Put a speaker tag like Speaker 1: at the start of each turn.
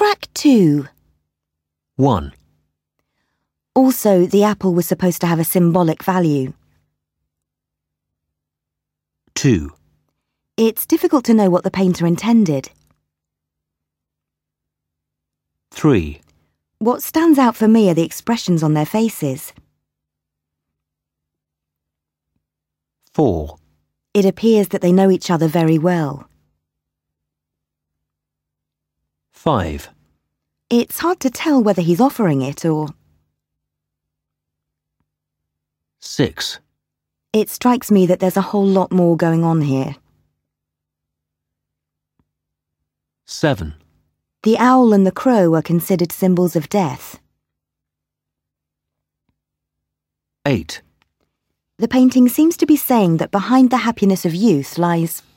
Speaker 1: Track 2.
Speaker 2: 1.
Speaker 1: Also, the apple was supposed to have a symbolic value.
Speaker 2: 2.
Speaker 1: It's difficult to know what the painter intended.
Speaker 2: 3.
Speaker 1: What stands out for me are the expressions on their faces.
Speaker 2: 4.
Speaker 1: It appears that they know each other very well.
Speaker 2: 5.
Speaker 1: It's hard to tell whether he's offering it or...
Speaker 2: 6.
Speaker 1: It strikes me that there's a whole lot more going on here.
Speaker 2: 7.
Speaker 1: The owl and the crow are considered symbols of death.
Speaker 2: 8.
Speaker 1: The painting seems to be saying that behind the happiness of youth lies